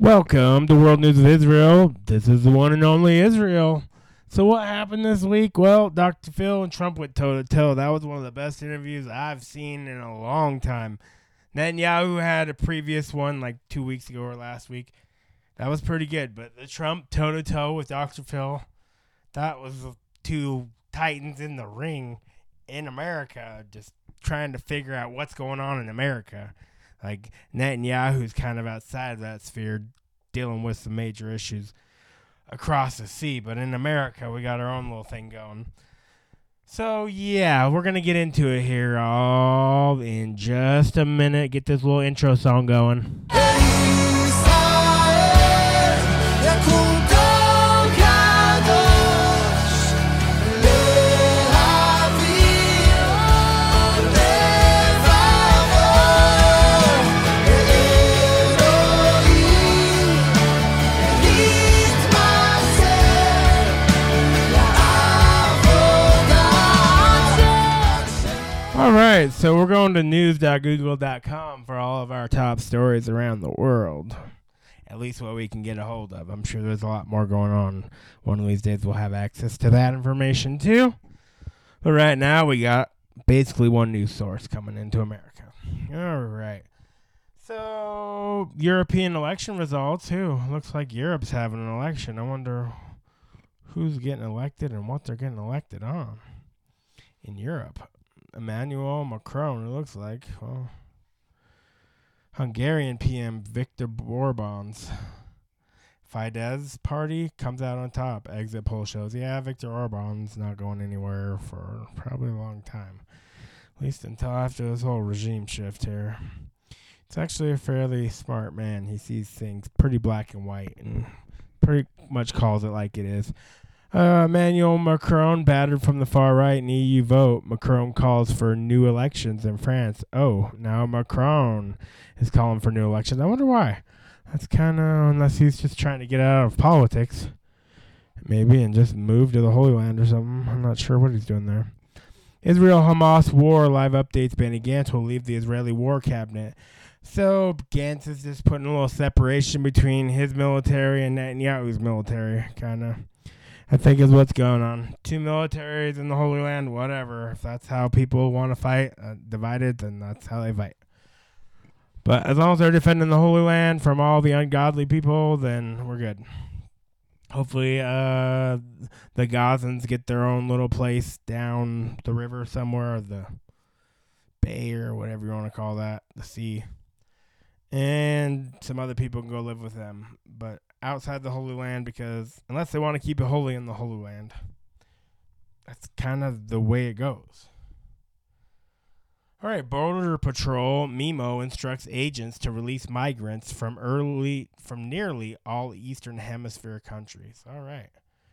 Welcome to World News of Israel. This is the one and only Israel. So what happened this week? Well, Dr. Phil and Trump went toe-to-toe. That was one of the best interviews I've seen in a long time. Netanyahu had a previous one like 2 weeks ago or last week. That was pretty good. But the Trump toe-to-toe with Dr. Phil, that was two titans in the ring in America just trying to figure out what's going on in America. Like, Netanyahu's kind of outside of that sphere, dealing with some major issues across the sea. But in America, we got our own little thing going. So, yeah, we're going to get into it here all in just a minute. Get this little intro song going. All right, so we're going to news.google.com for all of our top stories around the world. At least what we can get a hold of. I'm sure there's a lot more going on. One of these days we'll have access to that information too. But right now we got basically one news source coming into America. All right. So, European election results. Looks like Europe's having an election. I wonder who's getting elected and what they're getting elected on in Europe. Emmanuel Macron, it looks like. Well, Hungarian PM Viktor Orbán's Fidesz party comes out on top. Exit poll shows, yeah, Viktor Orbán's not going anywhere for probably a long time. At least until after this whole regime shift here. It's actually a fairly smart man. He sees things pretty black and white and pretty much calls it like it is. Emmanuel Macron battered from the far right in EU vote. Macron calls for new elections in France. Oh, now Macron is calling for new elections. I wonder why. That's kind of, unless he's just trying to get out of politics, maybe, and just move to the Holy Land or something. I'm not sure what he's doing there. Israel-Hamas war live updates. Benny Gantz will leave the Israeli war cabinet. So Gantz is just putting a little separation between his military and Netanyahu's military, kind of. I think is what's going on. Two militaries in the Holy Land, whatever. If that's how people want to fight, divided, then that's how they fight. But as long as they're defending the Holy Land from all the ungodly people, then we're good. Hopefully the Gazans get their own little place down the river somewhere, or the bay, or whatever you want to call that, the sea. And some other people can go live with them. But outside the Holy Land, because unless they want to keep it holy in the Holy Land, that's kind of the way it goes. All right, Border Patrol MIMO instructs agents to release migrants from nearly all Eastern Hemisphere countries. All right.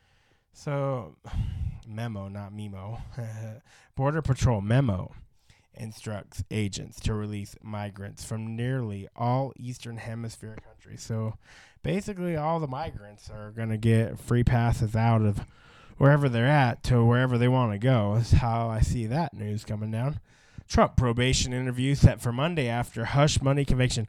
So, memo, not MIMO. Border Patrol memo instructs agents to release migrants from nearly all Eastern Hemisphere countries. So basically all the migrants are going to get free passes out of wherever they're at to wherever they want to go, is how I see that news coming down. Trump probation interview set for Monday after hush money conviction.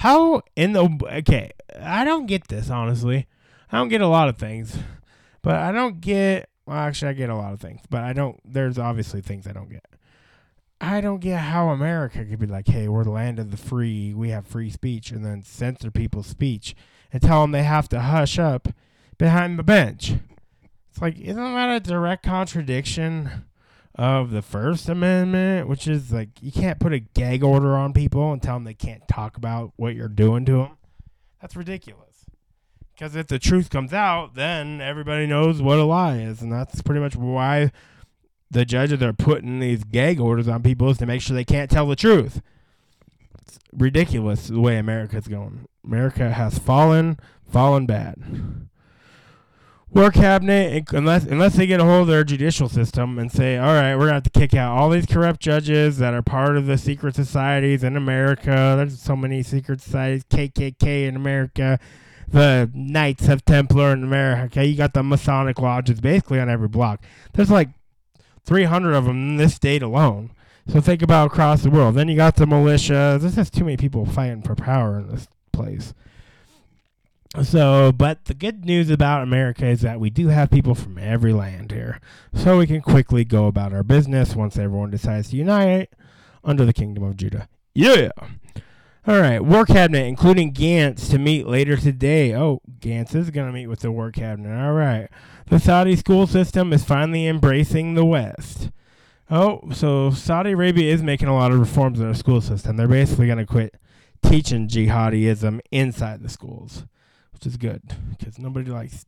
Okay, I don't get this, honestly. I don't get a lot of things, but I get a lot of things, but there's obviously things I don't get. I don't get how America could be like, hey, we're the land of the free, we have free speech, and then censor people's speech and tell them they have to hush up behind the bench. It's like, isn't that a direct contradiction of the First Amendment, which is like, you can't put a gag order on people and tell them they can't talk about what you're doing to them? That's ridiculous. Because if the truth comes out, then everybody knows what a lie is, and that's pretty much why the judges are putting these gag orders on people, is to make sure they can't tell the truth. It's ridiculous the way America's going. America has fallen bad. War cabinet, unless they get a hold of their judicial system and say, all right, we're going to have to kick out all these corrupt judges that are part of the secret societies in America. There's so many secret societies, KKK in America, the Knights of Templar in America. You got the Masonic lodges basically on every block. There's like 300 of them in this state alone. So think about across the world. Then you got the militia. There's just too many people fighting for power in this place. So, but the good news about America is that we do have people from every land here. So we can quickly go about our business once everyone decides to unite under the Kingdom of Judah. Yeah! All right, War Cabinet, including Gantz, to meet later today. Oh, Gantz is going to meet with the War Cabinet. All right. The Saudi school system is finally embracing the West. Oh, so Saudi Arabia is making a lot of reforms in their school system. They're basically going to quit teaching jihadism inside the schools, which is good because nobody likes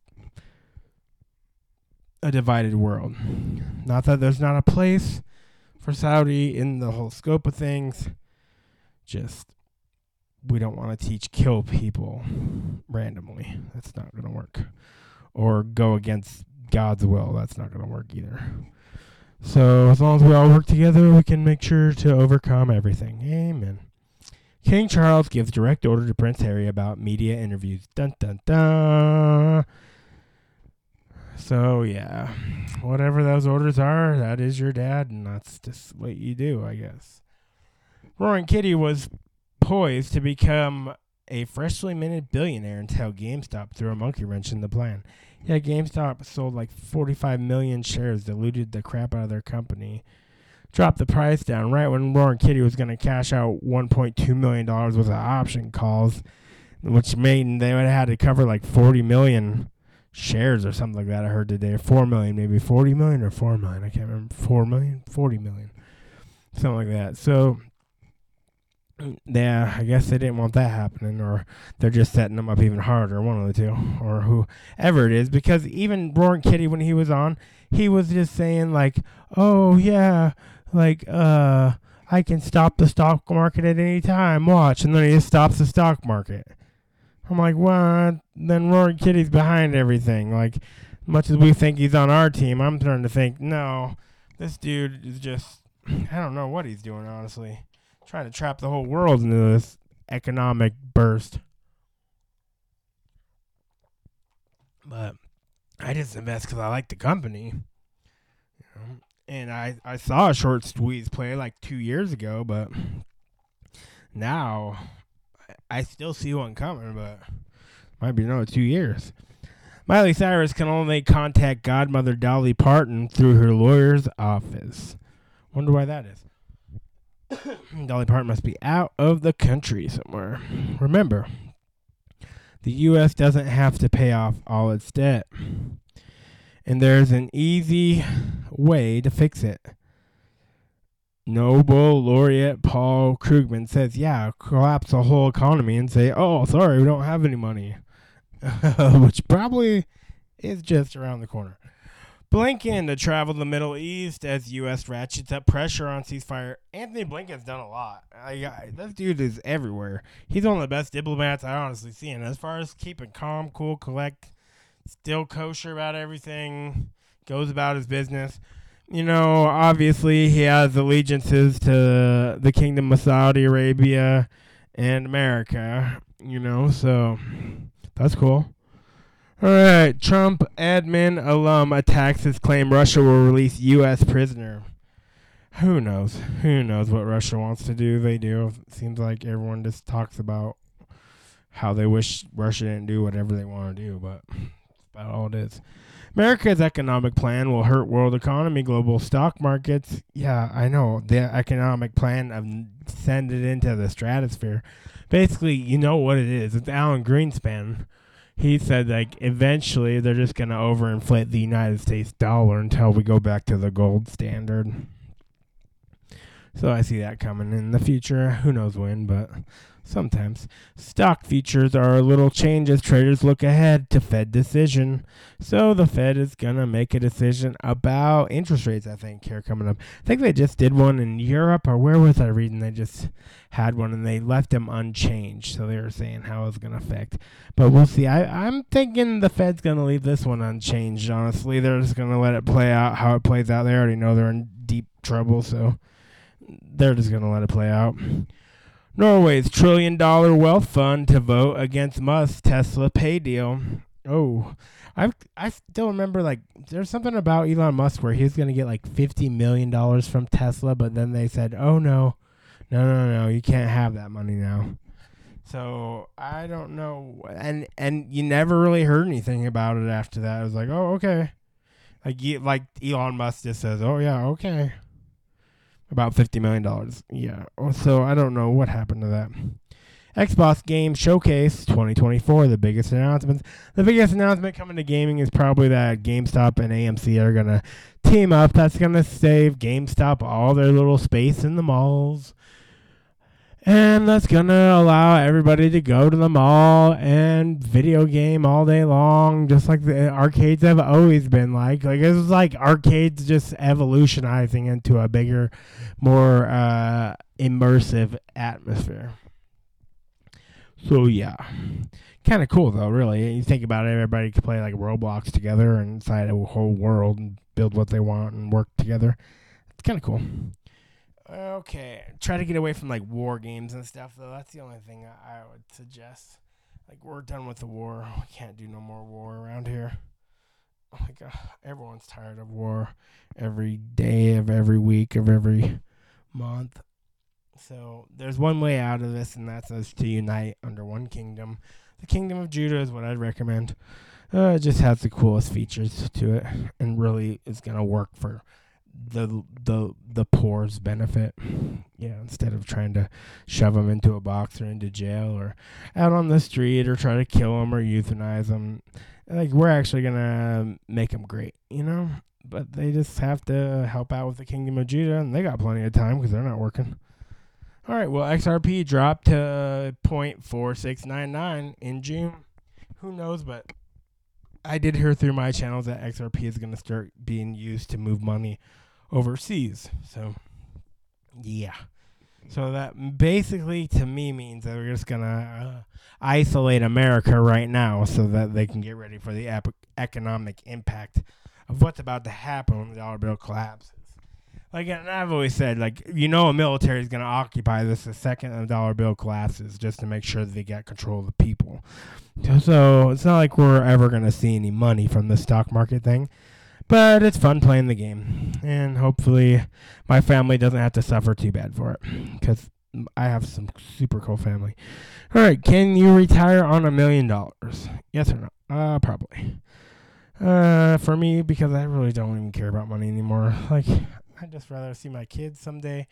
a divided world. Not that there's not a place for Saudi in the whole scope of things, just we don't want to kill people randomly. That's not going to work. Or go against God's will. That's not going to work either. So as long as we all work together, we can make sure to overcome everything. Amen. King Charles gives direct order to Prince Harry about media interviews. Dun, dun, dun. So, yeah. Whatever those orders are, that is your dad, and that's just what you do, I guess. Roaring Kitty was poised to become a freshly minted billionaire until GameStop threw a monkey wrench in the plan. Yeah, GameStop sold like 45 million shares, diluted the crap out of their company, dropped the price down right when Roaring Kitty was going to cash out $1.2 million worth of option calls, which made they would have had to cover like 40 million shares or something like that. I heard today, 4 million, maybe 40 million or 4 million. I can't remember. 4 million, 40 million, something like that. So, yeah, I guess they didn't want that happening, or they're just setting them up even harder, one of the two, or whoever it is, because even Roaring Kitty, when he was on, he was just saying, like, oh, yeah, like, I can stop the stock market at any time, watch, and then he just stops the stock market. I'm like, what? Then Roaring Kitty's behind everything. Like, much as we think he's on our team, I'm starting to think, no, this dude is just, I don't know what he's doing, honestly. Trying to trap the whole world into this economic burst. But I just invest because I like the company. You know? And I saw a short squeeze play like 2 years ago, but now I still see one coming, but might be another 2 years. Miley Cyrus can only contact godmother Dolly Parton through her lawyer's office. Wonder why that is. Dolly Parton must be out of the country somewhere. Remember, the U.S. doesn't have to pay off all its debt. And there's an easy way to fix it. Nobel laureate Paul Krugman says, yeah, collapse the whole economy and say, oh, sorry, we don't have any money. Which probably is just around the corner. Blinken to travel to the Middle East as U.S. ratchets up pressure on ceasefire. Anthony Blinken's done a lot. This dude is everywhere. He's one of the best diplomats I honestly see. And as far as keeping calm, cool, collect, still kosher about everything, goes about his business. You know, obviously he has allegiances to the Kingdom of Saudi Arabia and America, you know, so that's cool. All right, Trump admin alum attacks his claim Russia will release U.S. prisoner. Who knows? Who knows what Russia wants to do? They do. It seems like everyone just talks about how they wish Russia didn't do whatever they want to do, but that's about all it is. America's economic plan will hurt world economy, global stock markets. Yeah, I know. The economic plan of send it into the stratosphere. Basically, you know what it is. It's Alan Greenspan. He said, like, eventually they're just going to overinflate the United States dollar until we go back to the gold standard. So I see that coming in the future. Who knows when, but sometimes. Stock futures are a little change as traders look ahead to Fed decision. So the Fed is going to make a decision about interest rates, I think, here coming up. I think they just did one in Europe, or where was I reading? They just had one, and they left them unchanged. So they were saying how it's going to affect. But we'll see. I'm thinking the Fed's going to leave this one unchanged, honestly. They're just going to let it play out how it plays out. They already know they're in deep trouble, so they're just going to let it play out. Norway's $1 trillion wealth fund to vote against Musk's Tesla pay deal. Oh, I still remember, like, there's something about Elon Musk where he was going to get like $50 million from Tesla, but then they said, oh, no, you can't have that money now. So I don't know, and you never really heard anything about it after that. It was like, oh, okay, like Elon Musk just says, oh yeah, okay, about $50 million. Yeah. So I don't know what happened to that. Xbox Game Showcase 2024, the biggest announcements. The biggest announcement coming to gaming is probably that GameStop and AMC are going to team up. That's going to save GameStop all their little space in the malls. And that's going to allow everybody to go to the mall and video game all day long, just like the arcades have always been like. Like, it was like arcades just evolutionizing into a bigger, more immersive atmosphere. So, yeah. Kind of cool, though, really. You think about it, everybody can play, like, Roblox together inside a whole world and build what they want and work together. It's kind of cool. Okay. Try to get away from, like, war games and stuff, though. That's the only thing I would suggest. Like, we're done with the war. We can't do no more war around here. Like, everyone's tired of war every day of every week of every month. So there's one way out of this, and that's us to unite under one kingdom. The Kingdom of Judah is what I'd recommend. It just has the coolest features to it, and really is gonna work for the poor's benefit. Yeah, instead of trying to shove them into a box or into jail or out on the street or try to kill them or euthanize them. Like, we're actually gonna make them great, you know. But they just have to help out with the Kingdom of Judah, and they got plenty of time because they're not working. All right, well, XRP dropped to 0.4699 in June. Who knows, but I did hear through my channels that XRP is going to start being used to move money overseas. So, yeah. So that basically, to me, means that we're just going to isolate America right now so that they can get ready for the economic impact of what's about to happen when the dollar bill collapses. Like, and I've always said, like, you know, a military is going to occupy this the second the dollar bill collapses just to make sure that they get control of the people. So it's not like we're ever going to see any money from the stock market thing. But it's fun playing the game. And hopefully my family doesn't have to suffer too bad for it. Because I have some super cool family. All right, can you retire on $1 million? Yes or no? Probably. For me, because I really don't even care about money anymore. Like, I'd just rather see my kids someday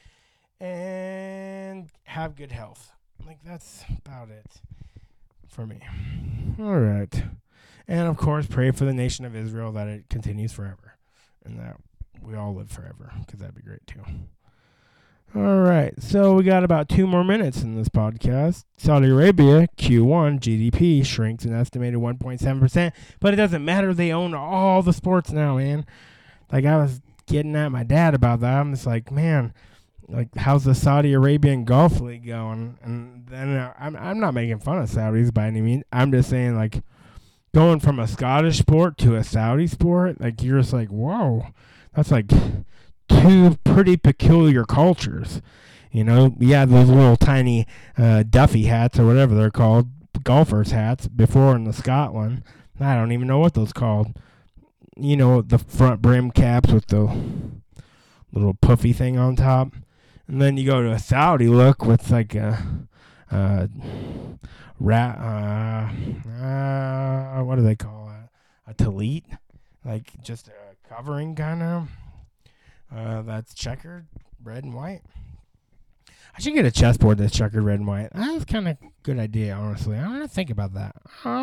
and have good health. Like, that's about it for me. All right. And, of course, pray for the nation of Israel that it continues forever and that we all live forever, because that'd be great, too. All right. So we got about 2 more minutes in this podcast. Saudi Arabia, Q1 GDP shrinks an estimated 1.7%, but it doesn't matter. They own all the sports now, man. Like, I was getting at my dad about that. I'm just like, man, like, how's the Saudi Arabian Golf League going? And then I'm not making fun of Saudis by any means. I'm just saying, like, going from a Scottish sport to a Saudi sport, like, you're just like, whoa, that's like 2 pretty peculiar cultures. You know, yeah, those little tiny Duffy hats or whatever they're called, golfers' hats, before in the Scotland. I don't even know what those called. You know, the front brim caps with the little puffy thing on top. And then you go to a Saudi look with like a what do they call it? A tallit? Like just a covering kind of. That's checkered, red and white. I should get a chessboard that's checkered red and white. That's kind of a good idea, honestly. I'm going to think about that.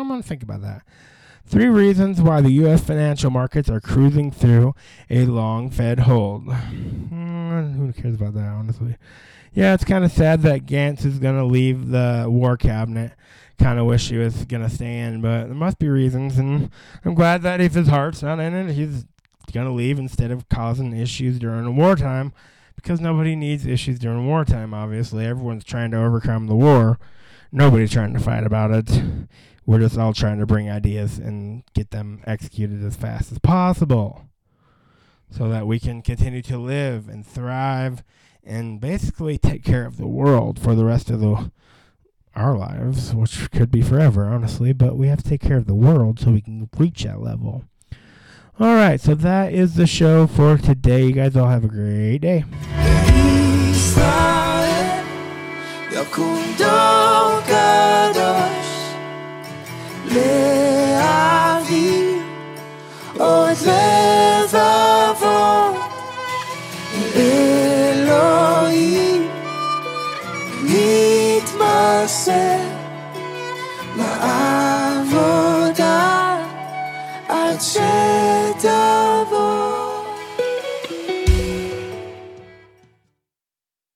3 reasons why the U.S. financial markets are cruising through a long Fed hold. Who cares about that, honestly? Yeah, it's kind of sad that Gantz is going to leave the war cabinet. Kind of wish he was going to stay in, but there must be reasons, and I'm glad that if his heart's not in it, he's going to leave instead of causing issues during wartime, because nobody needs issues during wartime, obviously. Everyone's trying to overcome the war. Nobody's trying to fight about it. We're just all trying to bring ideas and get them executed as fast as possible so that we can continue to live and thrive and basically take care of the world for the rest of our lives, which could be forever, honestly, but we have to take care of the world so we can reach that level. All right, so that is the show for today. You guys all have a great day. Israel, מתמסר לעבודה עד שתבוא